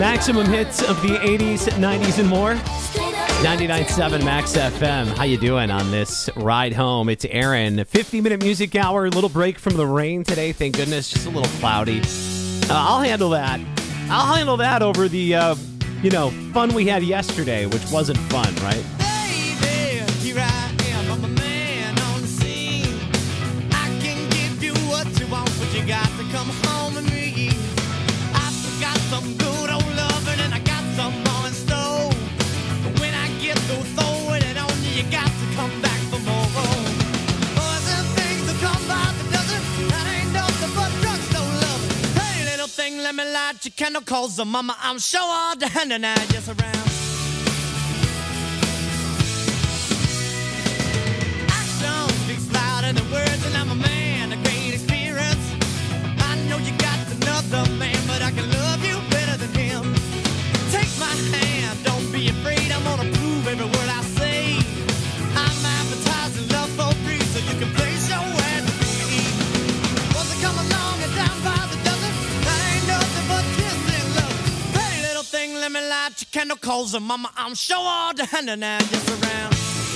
Maximum hits of the 80s, 90s, and more. 99.7 Max FM. How you doing on this ride home? It's Aaron. 50-minute music hour. Little break from the rain today. Thank goodness. Just a little cloudy. I'll handle that. I'll handle that over the, fun we had yesterday, which wasn't fun, right? Baby, here I am. I'm a man on the scene. I can give you what you want, but you got to come home with me. I've got some good old loving and I got some more in store. But when I get through throwing it on you, you got to come back for more. Boys and things that come by the dozen, that ain't nothing but drugstore love. Hey, little thing, let me light your candle, cause the mama, I'm sure all the hand and I just around. Action speaks louder than words, and I'm a man of great experience. I know you got another man, but I can love you better than him. Take my hand, don't be afraid, I'm gonna prove every word I say. I'm advertising love for free, so you can place your ad to me. Once I come along and down by the dozen, that ain't nothing but kiss and love. Hey, little thing, let me light your candle, cause mama, I'm sure all the hand and I just around.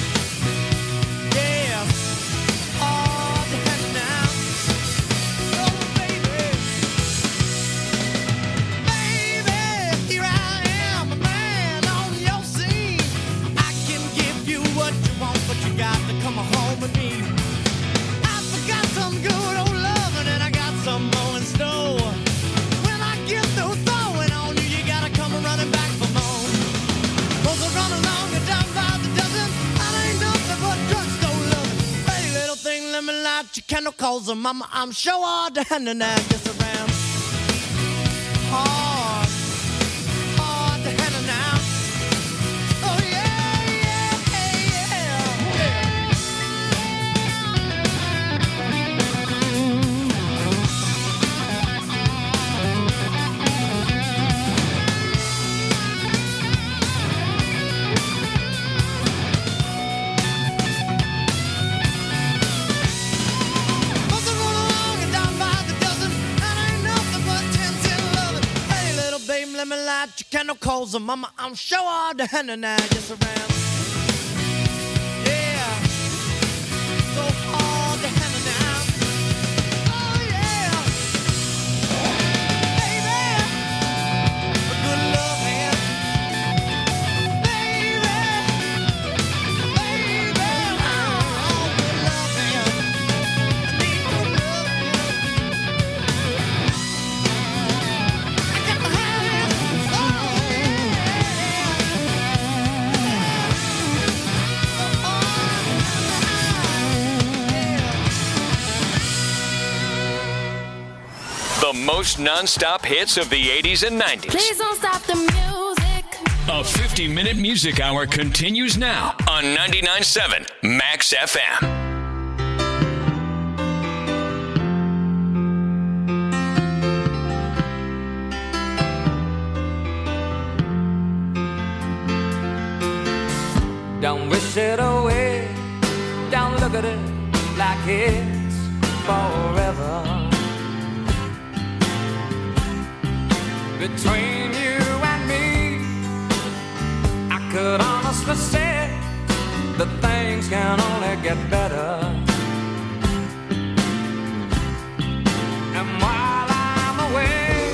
Yeah, all the hand now. Oh, baby. Baby, here I am, a man on your scene. I can give you what you want, but you got to come home with me. I forgot some good old loving and I got some more in store. When I get through throwing on you, you gotta come running back for more. Cause I run along and down by the dozen, that ain't nothing but drugstore loving. Hey, little thing, let me light your candle, cause mama, I'm sure all the hand and I just around. Hard, hard to handle now. Oh yeah, yeah, Once I roll along and down by the dozen, that ain't nothing but 10 loving. Hey, little baby, let me light your candle, cause mama, I'm sure all the hand and I just around. Yeah, so hard to handle now. Oh yeah, baby, a good loving, baby, oh, good loving. I need good loving. I got to have it. Oh The most non-stop hits of the 80s and 90s. Please don't stop the music. A 50-minute music hour continues now on 99.7 Max FM. Don't wish it away. Don't look at it like it's forever. Between you and me, I could honestly say that things can only get better. And while I'm away,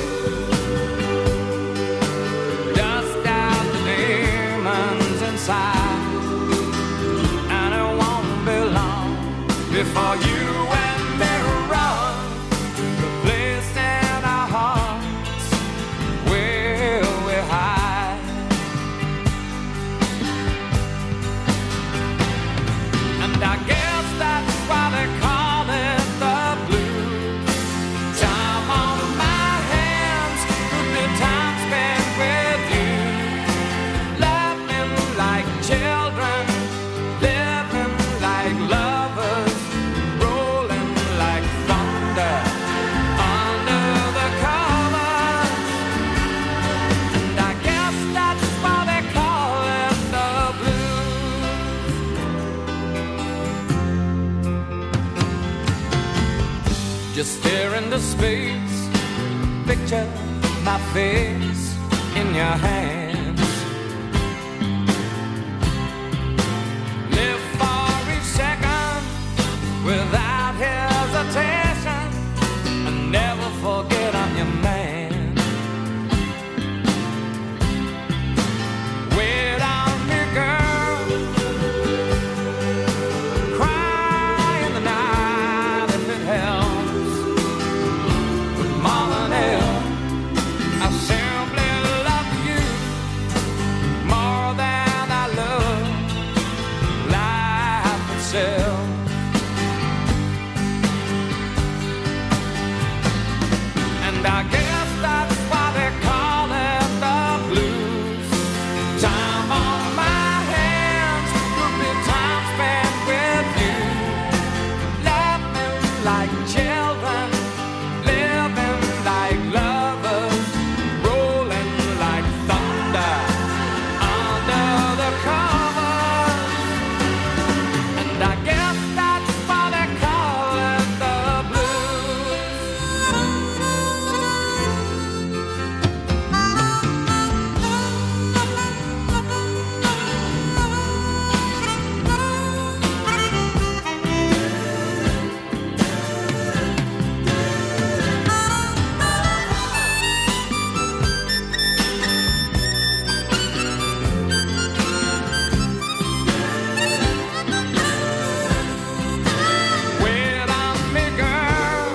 dust out the demons inside. And it won't be long before you and me run to the place in our hearts where we hide. And I guess that's why they call it the blues. Time on my hands, good time spent with you. Laughing like children, living like lovers, rolling like thunder under the covers. And I guess that's why they call it the blues. Just stare into space, picture my face in your hands. Live for each second without hesitation, and never forget I'm your man. Wait on me, girl. Cry in the night if it helps. But more than ever, I simply love you more than I love life itself. And I guess that's why they call it the blues. Time on my hands would be time spent with you. Laughing like children, living like lovers, rolling like thunder under the covers. And I guess that's why they call it the blues. Wait on me, girl.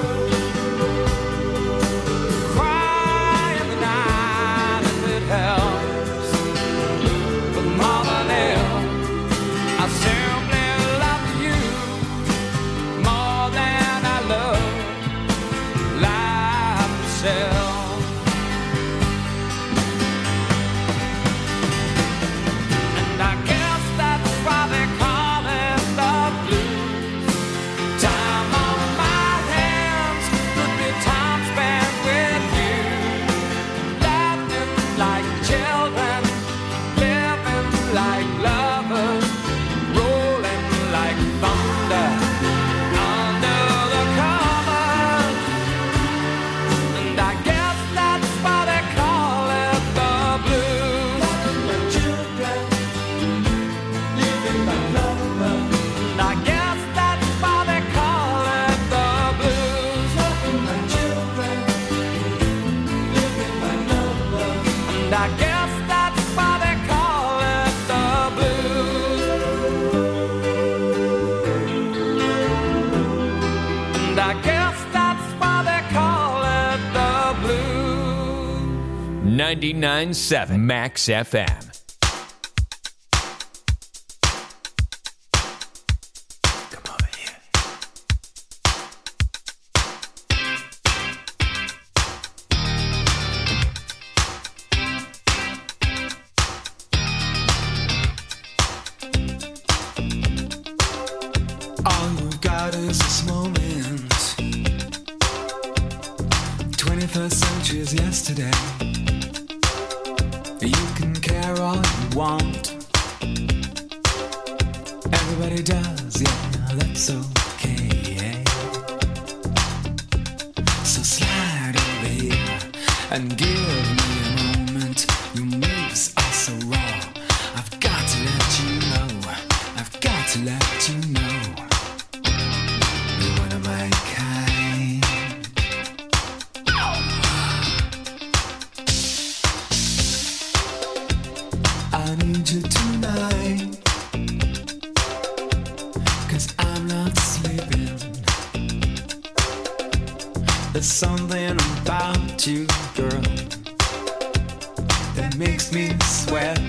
Cry in the night if it helps. But more than ever, I simply love you more than I love life itself. And I guess that's why they call it the blues. Time on my hands could be time spent with you. Laughing like children, living like lovers, rolling like thunder under the covers. And I guess that's why they call it the blues. And I guess that's why they call it the blues. And I guess that's why they call it the blues. And I guess that's why they call it the blues. 99.7 Max FM. Come over here. All you've got is this moment. 21st century is yesterday. You can care all you want. Everybody does, yeah, that's okay. So slide over here and give me a moment. Your moves are so raw. I've got to let you know. I've got to let you know. You're one of my kind. I need you tonight, 'cause I'm not sleeping. There's something about you, girl, that makes me sweat.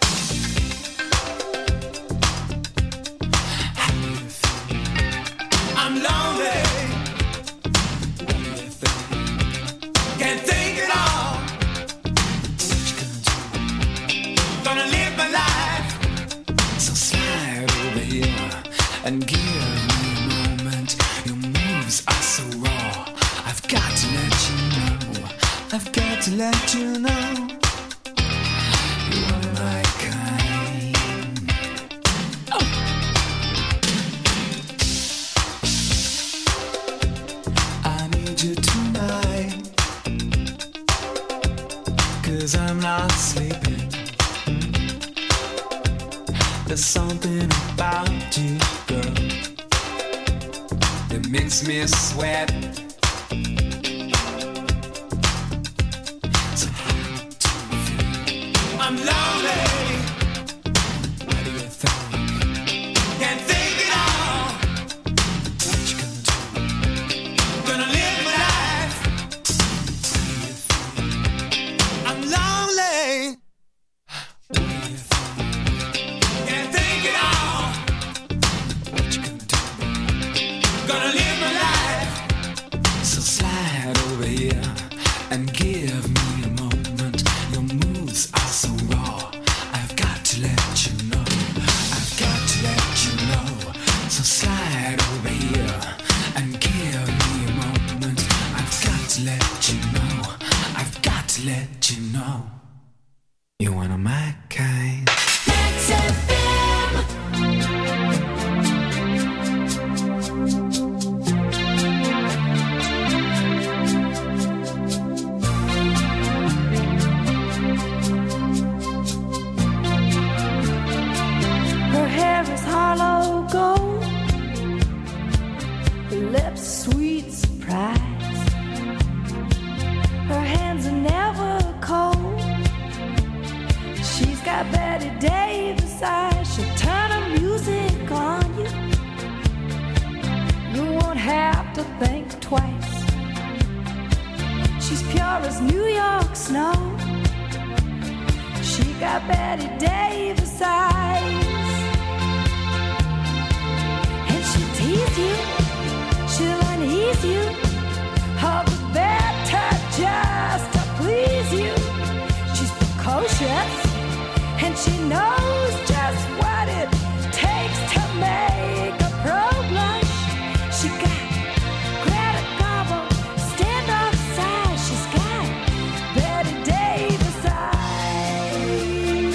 How do you feel? I'm lonely. What do you think? Can't think at all. What you gonna do? Gonna live my life. So slide over here and give me a moment. Your moves are so raw. I've got to let you know. I've got to let you know. You are my kind. Oh. I need you tonight, 'cause 'cause I'm not sleeping. There's something about you, girl, that makes me sweat. So how do you feel? I'm lonely. What do you think? Can't think it all. What you gonna do? Gonna live my life. How do you feel? I'm lonely. What do you think? Can't think it all. What you gonna do? Gonna live my life. So slide over here and give me a moment. Your moves are so raw. I've got to let you know. I've got to let you know. So slide over here and give me a moment. I've got to let you know. I've got to let you know. You're one of my kind. Max FM. Her hair is hollow gold, her lips sweet surprise. Her hands are never cold. She's got Betty Davis eyes. She'll turn her music on you. You won't have to think twice. She's pure as New York snow. She got Betty Davis eyes. And she'll tease you, she'll unease you, all the better just to please you. She's precocious, and she knows just what it takes to make a pro blush. She got Greta Garbo, standoff size. She's got Betty Davis eyes.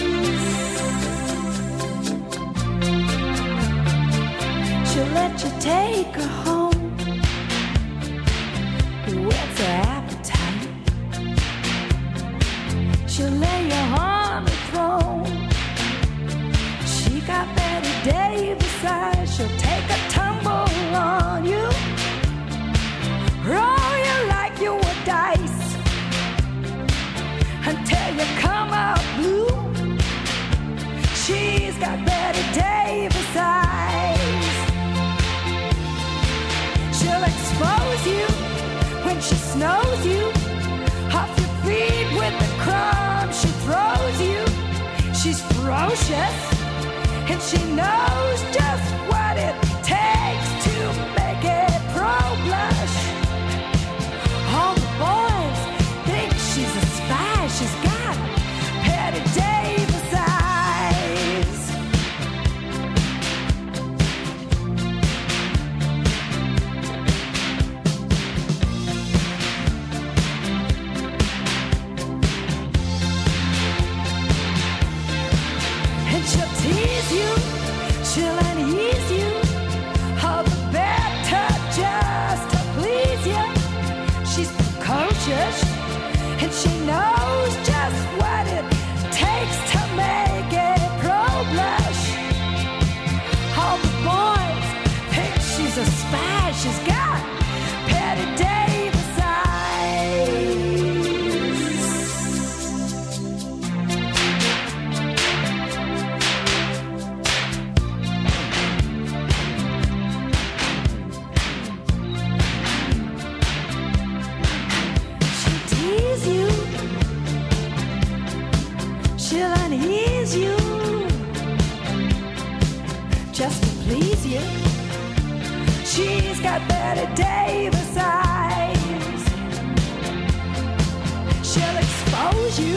She'll let you take her home. Whet's her appetite? She'll lay you on the throne. She got Betty Davis eyes. She'll take a tumble on you, roll you like you were dice, until you come out blue. She's got Betty Davis eyes. She'll expose you when she snows you, off your feet with the crumbs she throws you. She's ferocious, and she knows just what it takes to make a pro blush. All the boys think she's a spy. She's got Betty Davis eyes. And she'll tease you, she'll unease you, all the better just to please you. She's precocious, and she knows just what it takes to make a pro blush. All the boys think she's a spy. She's got Betty Davis eyes. She'll tease you, she'll unease you, just to please you. She's got Betty Davis eyes. She'll expose you.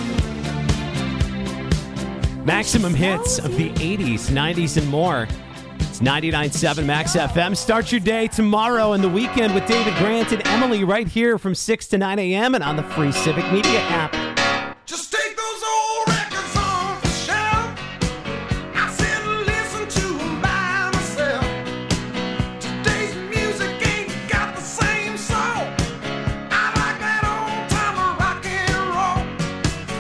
Maximum hits of the 80s, 90s, and more. It's 99.7 Max FM. Start your day tomorrow and the weekend with David Grant and Emily right here from 6 to 9 a.m. and on the free Civic Media app. Just take those old records off the shelf. I sit and listen to them by myself. Today's music ain't got the same soul. I like that old time rock and roll.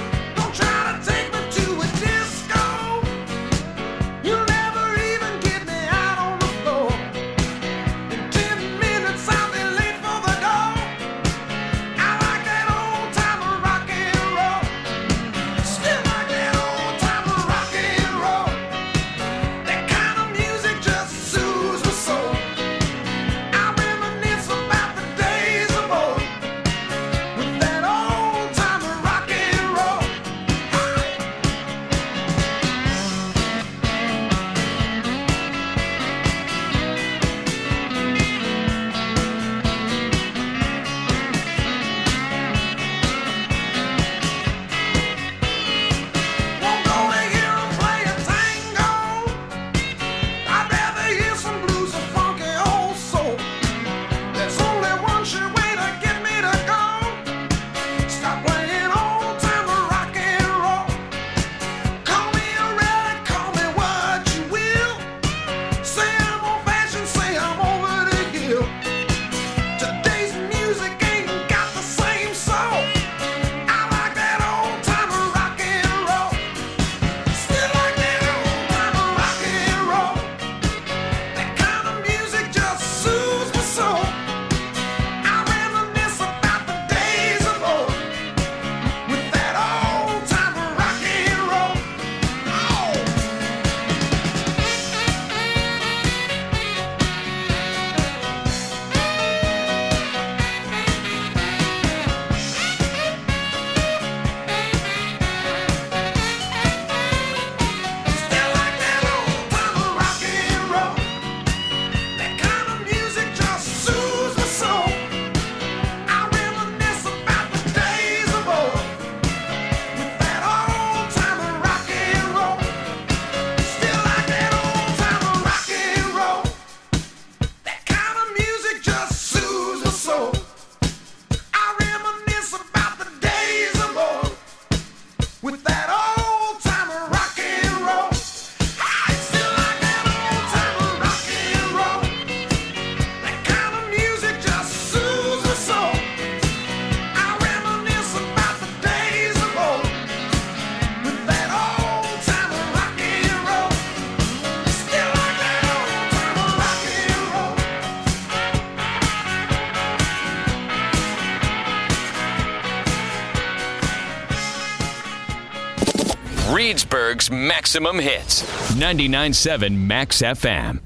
Reedsburg's Maximum Hits. 99.7 Max FM.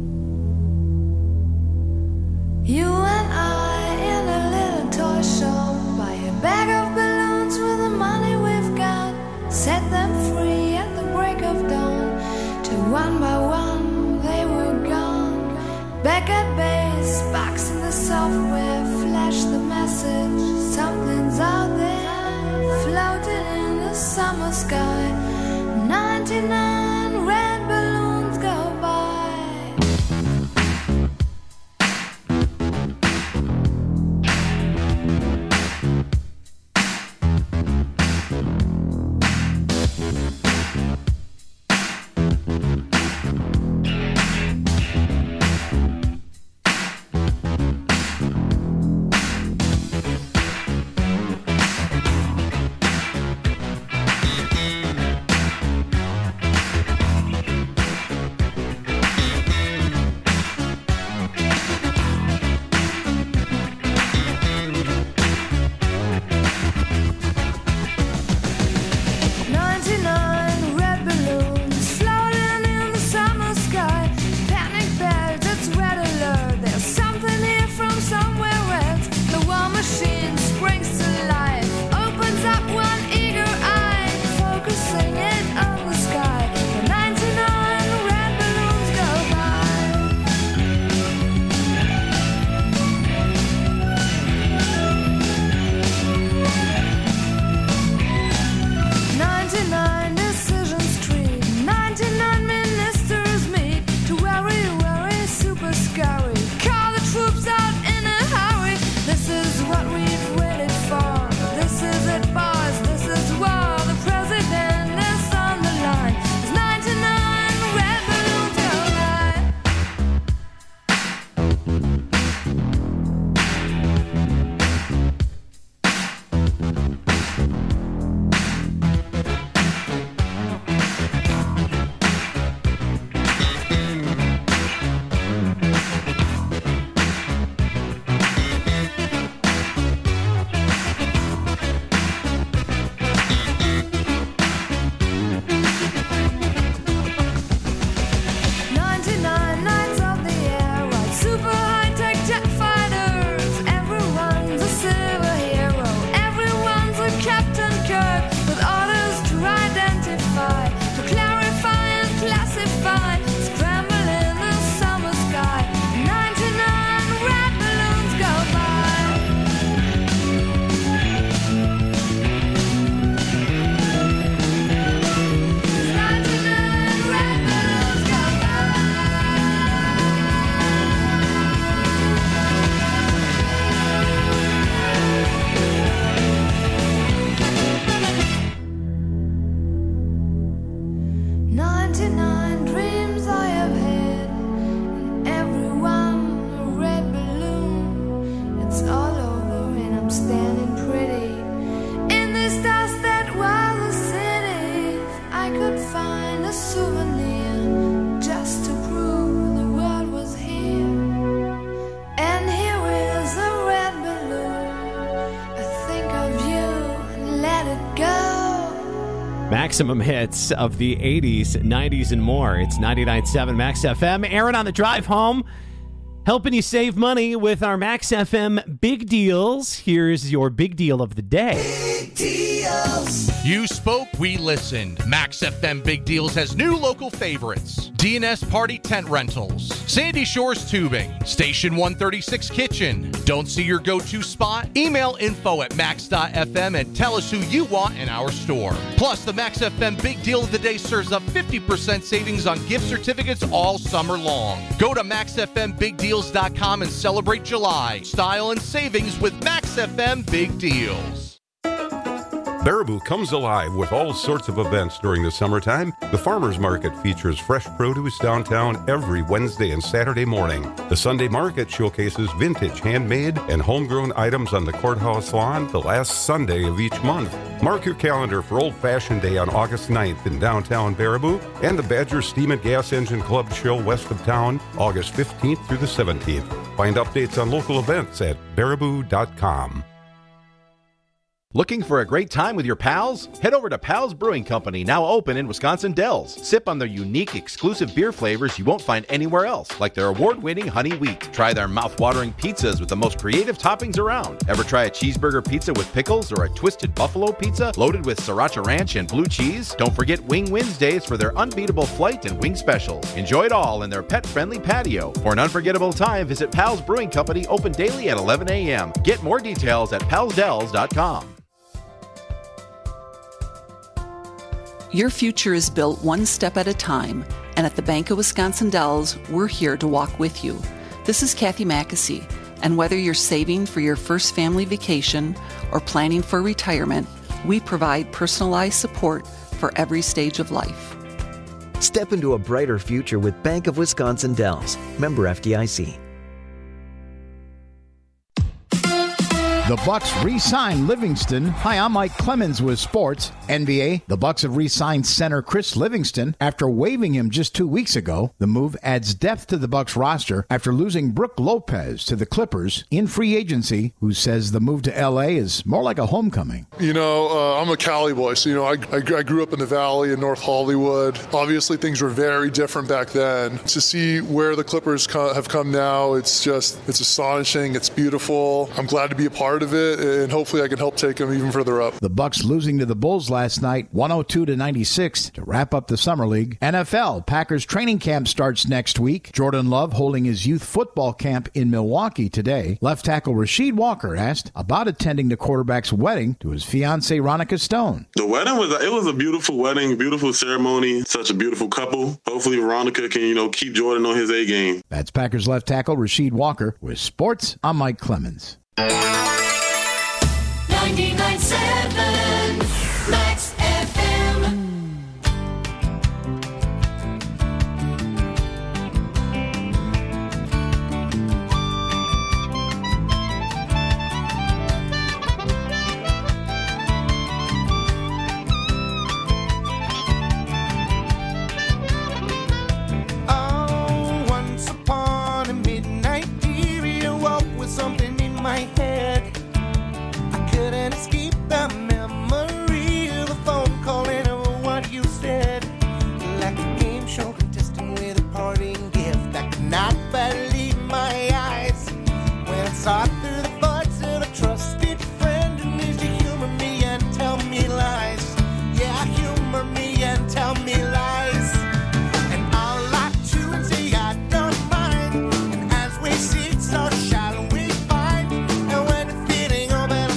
You and I in a little toy shop, buy a bag of balloons with the money we've got, set them free at the break of dawn, till one by one they were gone. Back at base, box in the software, flash the message, something's out there, floating in the summer sky. 99 red balloons go by. Maximum hits of the 80s, 90s, and more. It's 99.7 Max FM. Aaron on the drive home, helping you save money with our Max FM Big Deals. Here's your big deal of the day. Big deals. You spoke, we listened. Max FM Big Deals has new local favorites. DNS Party Tent Rentals, Sandy Shores Tubing, Station 136 Kitchen. Don't see your go-to spot? Email info@max.fm and tell us who you want in our store. Plus, the Max FM Big Deal of the Day serves up 50% savings on gift certificates all summer long. Go to maxfmbigdeals.com and celebrate July. Style and savings with Max FM Big Deals. Baraboo comes alive with all sorts of events during the summertime. The Farmers Market features fresh produce downtown every Wednesday and Saturday morning. The Sunday Market showcases vintage, handmade, and homegrown items on the courthouse lawn the last Sunday of each month. Mark your calendar for Old Fashioned Day on August 9th in downtown Baraboo and the Badger Steam and Gas Engine Club show west of town August 15th through the 17th. Find updates on local events at baraboo.com. Looking for a great time with your pals? Head over to Pals Brewing Company, now open in Wisconsin Dells. Sip on their unique, exclusive beer flavors you won't find anywhere else, like their award-winning Honey Wheat. Try their mouth-watering pizzas with the most creative toppings around. Ever try a cheeseburger pizza with pickles or a twisted buffalo pizza loaded with sriracha ranch and blue cheese? Don't forget Wing Wednesdays for their unbeatable flight and wing specials. Enjoy it all in their pet-friendly patio. For an unforgettable time, visit Pals Brewing Company, open daily at 11 a.m. Get more details at palsdells.com. Your future is built one step at a time, and at the Bank of Wisconsin Dells, we're here to walk with you. This is Kathy Mackesy, and whether you're saving for your first family vacation or planning for retirement, we provide personalized support for every stage of life. Step into a brighter future with Bank of Wisconsin Dells. Member FDIC. The Bucks re-signed Livingston. Hi, I'm Mike Clemens with sports. NBA, the Bucks have re-signed center Chris Livingston after waiving him just 2 weeks ago. The move adds depth to the Bucks roster after losing Brook Lopez to the Clippers in free agency, who says the move to L.A. is more like a homecoming. I'm a Cali boy, so, I grew up in the Valley in North Hollywood. Obviously, things were very different back then. To see where the Clippers have come now, it's astonishing. It's beautiful. I'm glad to be a part of it, and hopefully I can help take them even further up. The Bucks losing to the Bulls last night, 102-96, to wrap up the Summer League. NFL, Packers training camp starts next week. Jordan Love holding his youth football camp in Milwaukee today. Left tackle Rasheed Walker asked about attending the quarterback's wedding to his fiancée Ronica Stone. The wedding was a beautiful wedding, beautiful ceremony, such a beautiful couple. Hopefully Veronica can, keep Jordan on his A game. That's Packers left tackle Rasheed Walker. With sports, I'm Mike Clemens. 99.7 Max FM. Oh, once upon a midnight dear, you woke with something in my head. Couldn't escape the memory of a phone call and of what you said. Like a game show contestant with a parting gift. I could not believe my eyes when I saw through the voice of a trusted friend who needs to humor me and tell me lies. Yeah, humor me and tell me lies. And I'll lie to and say I don't mind. And as we sit, so shall we find. And when the feeling of it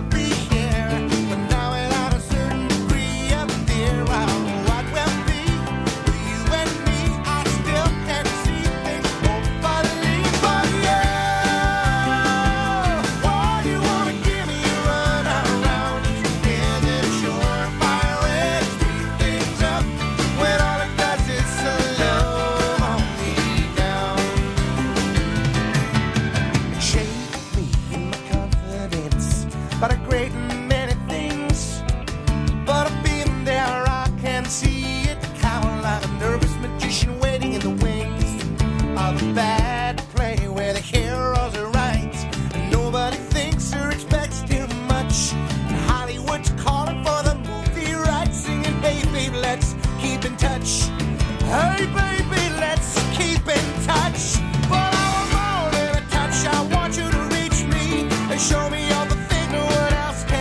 but a great many things. But I've been there, I can see it. Cower like a nervous magician waiting in the wings of a bad play where the heroes are right and nobody thinks or expects too much. And Hollywood's calling for the movie rights, singing, hey baby, let's keep in touch. Hey baby, let's keep in touch. But I want more than a touch. I want you to reach me and show me all the things no one else can.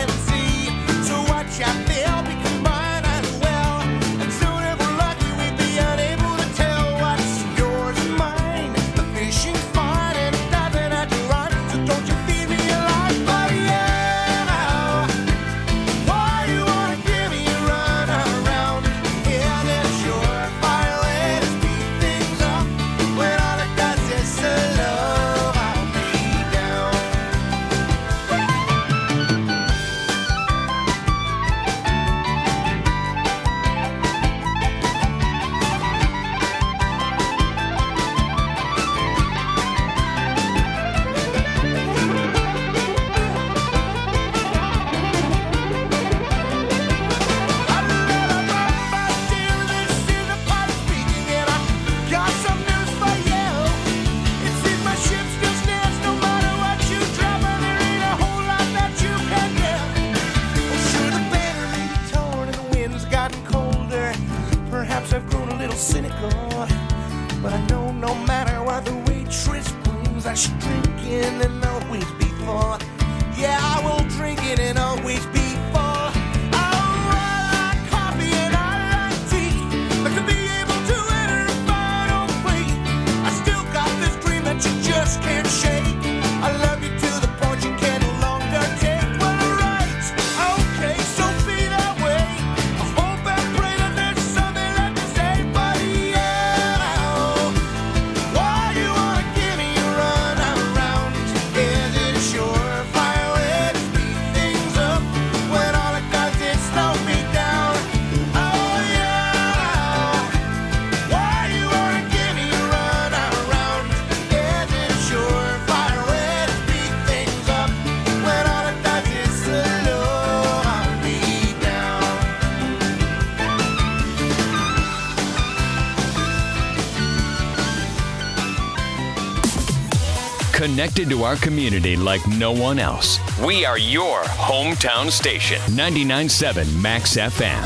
Connected to our community like no one else. We are your hometown station. 99.7 Max FM.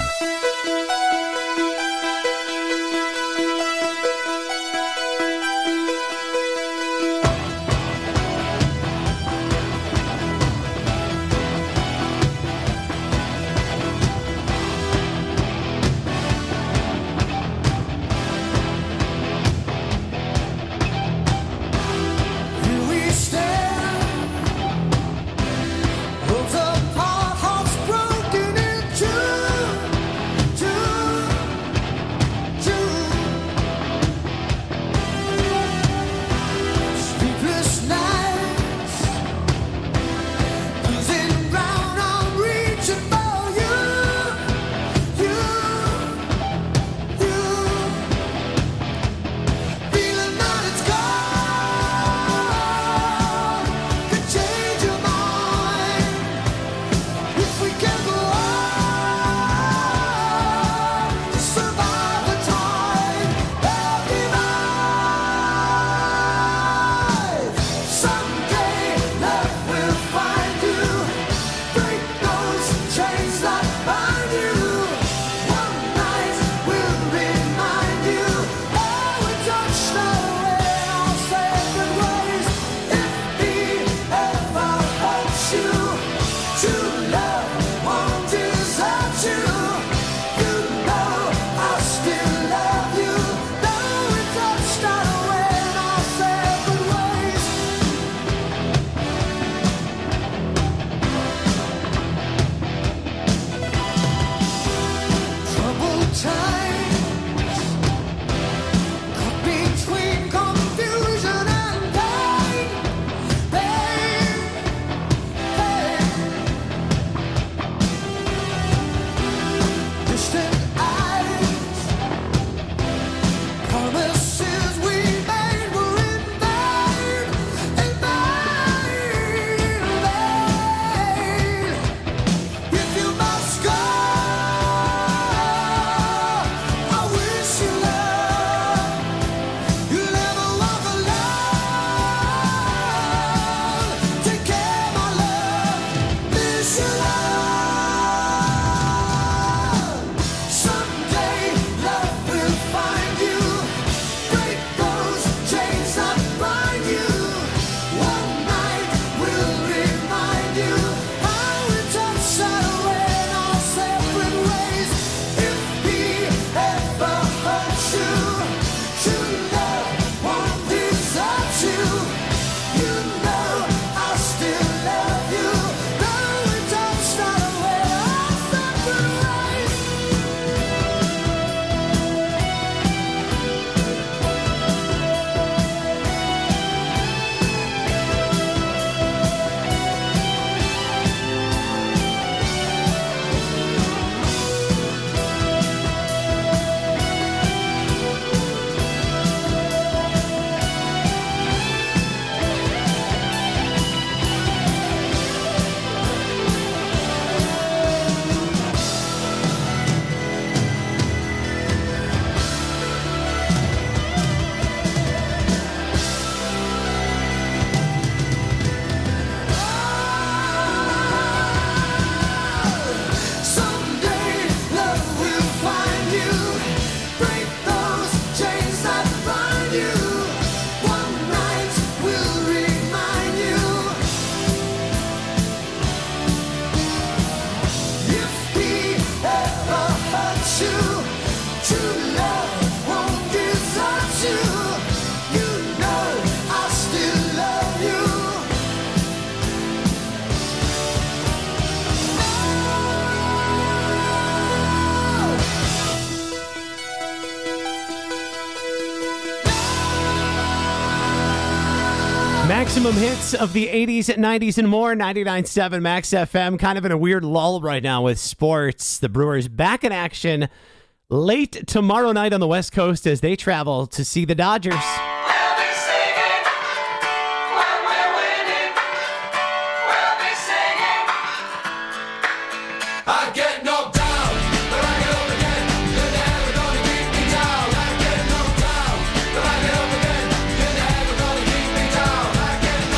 Maximum hits of the 80s, 90s, and more. 99.7 Max FM. Kind of in a weird lull right now with sports. The Brewers back in action late tomorrow night on the West Coast as they travel to see the Dodgers. I get knocked down, but I get up again. You're never gonna keep me down. I get knocked down, but I get up again. You're never gonna keep me down. I get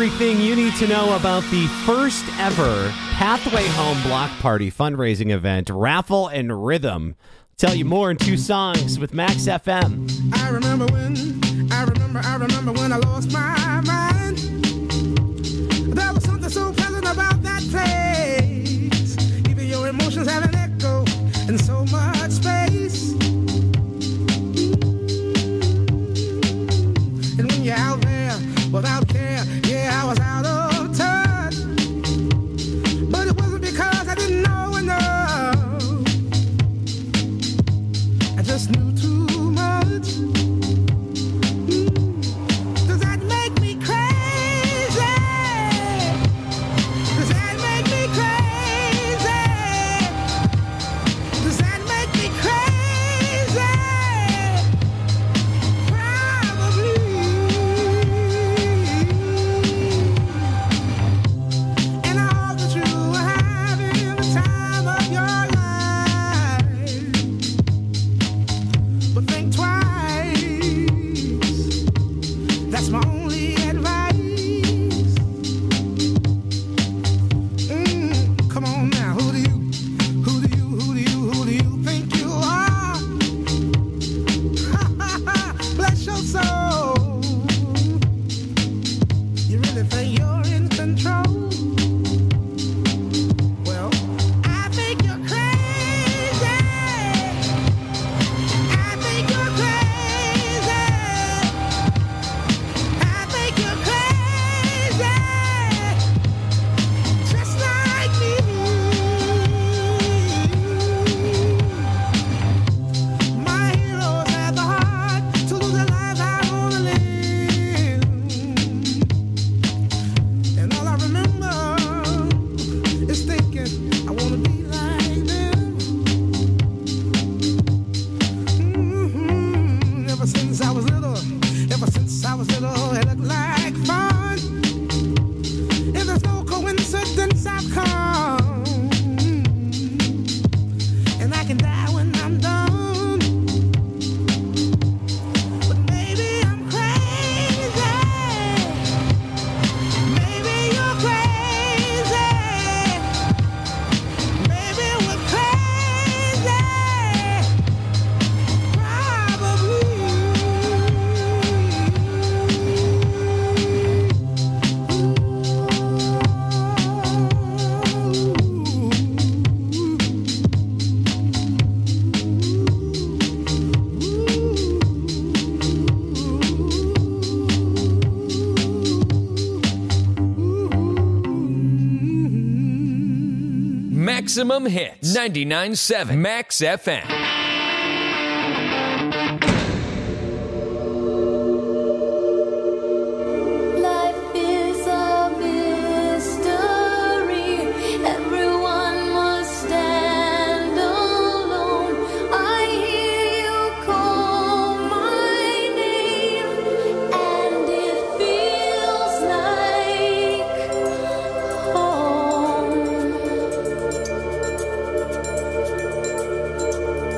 everything you need to know about the first ever Pathway Home Block Party fundraising event, Raffle and Rhythm. Tell you more in 2 songs with Max FM. I remember when I lost my mind. There was something so pleasant about that place. Even your emotions have an echo in so much space. And when you're out there without care, yeah, I was out of touch. But it wasn't because I didn't know enough. I just knew too much. Does that make me crazy? Does that make me crazy? Does that make me crazy? Probably. And I hope that you are having the time of your life. But think twice. That's my only advice. Come on now, who do you think you are? Bless your soul. You really think you're in control? Well, I think you're crazy. I think you're crazy. I think you're crazy. Just like me. My heroes had the heart to lose their lives out on the limb. And all I remember is thinking, I want to be like them. Ever since I was little, it looked like fun. If there's no coincidence, I've come. And I can die when I'm done. But maybe I'm crazy. Maybe you're crazy. Maybe we're crazy. Maximum Hits. 99.7 Max FM. Life is a mystery. Everyone must stand alone. I hear you call my name, and it feels like home.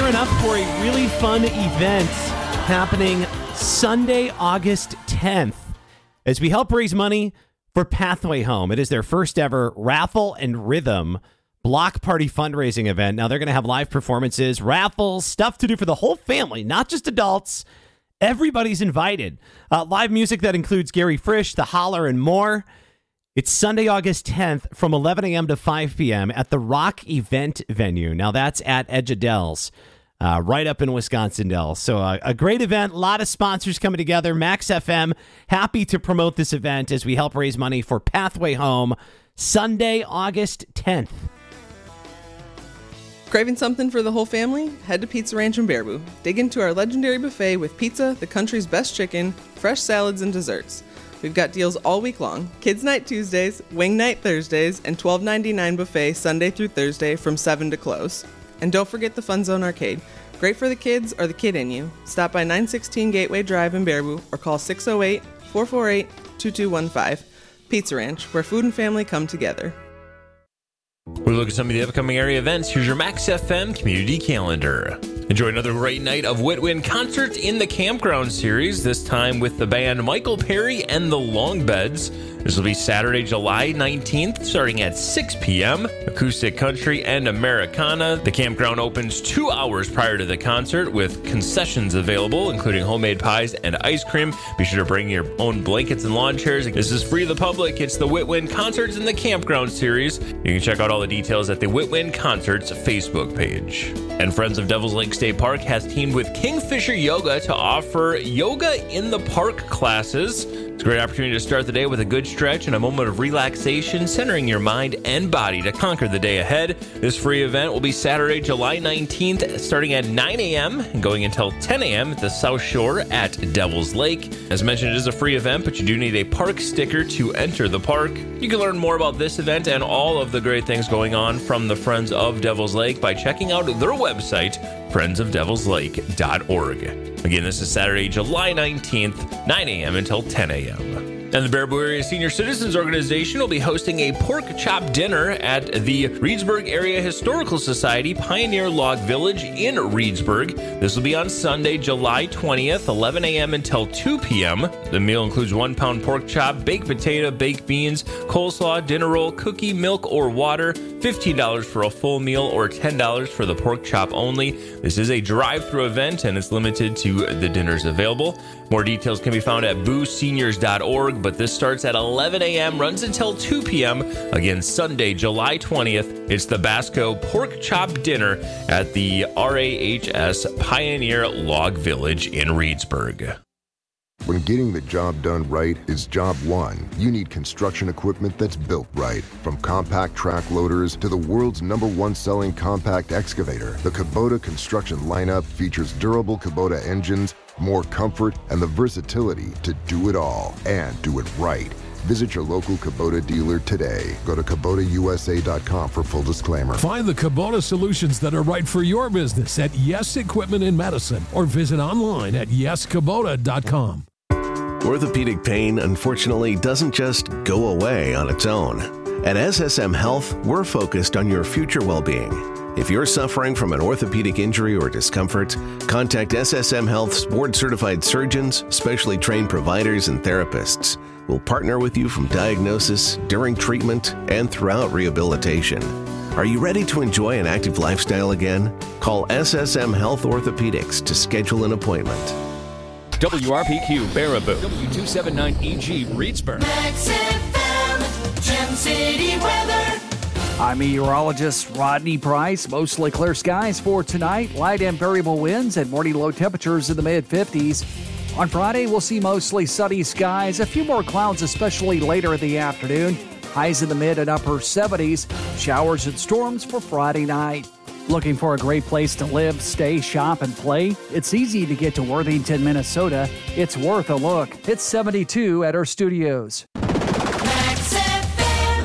gearing up for a really fun event happening Sunday, August 10th, as we help raise money for Pathway Home. It is their first ever Raffle and Rhythm block party fundraising event. Now, they're going to have live performances, raffles, stuff to do for the whole family, not just adults. Everybody's invited. Live music that includes Gary Frisch, The Holler, and more. It's Sunday, August 10th from 11 a.m. to 5 p.m. at the Rock Event Venue. Now, that's at Edge of Dells, right up in Wisconsin Dells. So a great event, a lot of sponsors coming together. Max FM, happy to promote this event as we help raise money for Pathway Home, Sunday, August 10th. Craving something for the whole family? Head to Pizza Ranch in Baraboo. Dig into our legendary buffet with pizza, the country's best chicken, fresh salads, and desserts. We've got deals all week long. Kids Night Tuesdays, Wing Night Thursdays, and $12.99 buffet Sunday through Thursday from 7 to close. And don't forget the Fun Zone Arcade. Great for the kids or the kid in you. Stop by 916 Gateway Drive in Baraboo or call 608-448-2215. Pizza Ranch, where food and family come together. We look at some of the upcoming area events. Here's your Max FM community calendar. Enjoy another great night of Whitwin concerts in the Campground Series, this time with the band Michael Perry and the Longbeds. This will be Saturday, July 19th, starting at 6 p.m. Acoustic country and Americana. The campground opens 2 hours prior to the concert with concessions available, including homemade pies and ice cream. Be sure to bring your own blankets and lawn chairs. This is free to the public. It's the Whitwin Concerts in the Campground Series. You can check out all the details at the Whitwin Concerts Facebook page. And Friends of Devil's Lake State Park has teamed with Kingfisher Yoga to offer Yoga in the Park classes. It's a great opportunity to start the day with a good stretch and a moment of relaxation, centering your mind and body to conquer the day ahead. This free event will be Saturday, July 19th, starting at 9 a.m. and going until 10 a.m. at the South Shore at Devil's Lake. As mentioned, it is a free event, but you do need a park sticker to enter the park. You can learn more about this event and all of the great things going on from the Friends of Devil's Lake by checking out their website, friendsofdevilslake.org. Again, this is Saturday, July 19th, 9 a.m. until 10 a.m. And the Baraboo Area Senior Citizens Organization will be hosting a pork chop dinner at the Reedsburg Area Historical Society Pioneer Log Village in Reedsburg. This will be on Sunday, July 20th, 11 a.m. until 2 p.m. The meal includes 1 pound pork chop, baked potato, baked beans, coleslaw, dinner roll, cookie, milk, or water, $15 for a full meal, or $10 for the pork chop only. This is a drive-through event, and it's limited to the dinners available. More details can be found at booseniors.org, but this starts at 11 a.m., runs until 2 p.m. Again, Sunday, July 20th, it's the Basco Pork Chop Dinner at the RAHS Pioneer Log Village in Reedsburg. When getting the job done right is job one, you need construction equipment that's built right. From compact track loaders to the world's #1 selling compact excavator, the Kubota construction lineup features durable Kubota engines, more comfort, and the versatility to do it all and do it right. Visit your local Kubota dealer today. Go to KubotaUSA.com for full disclaimer. Find the Kubota solutions that are right for your business at Yes Equipment in Madison or visit online at yeskubota.com. Orthopedic pain, unfortunately, doesn't just go away on its own. At SSM Health, we're focused on your future well-being. If you're suffering from an orthopedic injury or discomfort, contact SSM Health's board-certified surgeons, specially trained providers, and therapists. We'll partner with you from diagnosis, during treatment, and throughout rehabilitation. Are you ready to enjoy an active lifestyle again? Call SSM Health Orthopedics to schedule an appointment. WRPQ Baraboo, W279EG Reedsburg. Max FM, Gem City weather. I'm meteorologist Rodney Price. Mostly clear skies for tonight. Light and variable winds and morning low temperatures in the mid-50s. On Friday, we'll see mostly sunny skies. A few more clouds, especially later in the afternoon. Highs in the mid and upper 70s. Showers and storms for Friday night. Looking for a great place to live, stay, shop, and play? It's easy to get to Worthington, Minnesota. It's worth a look. It's 72 at our studios. Max FM.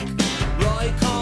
Roy Cohn.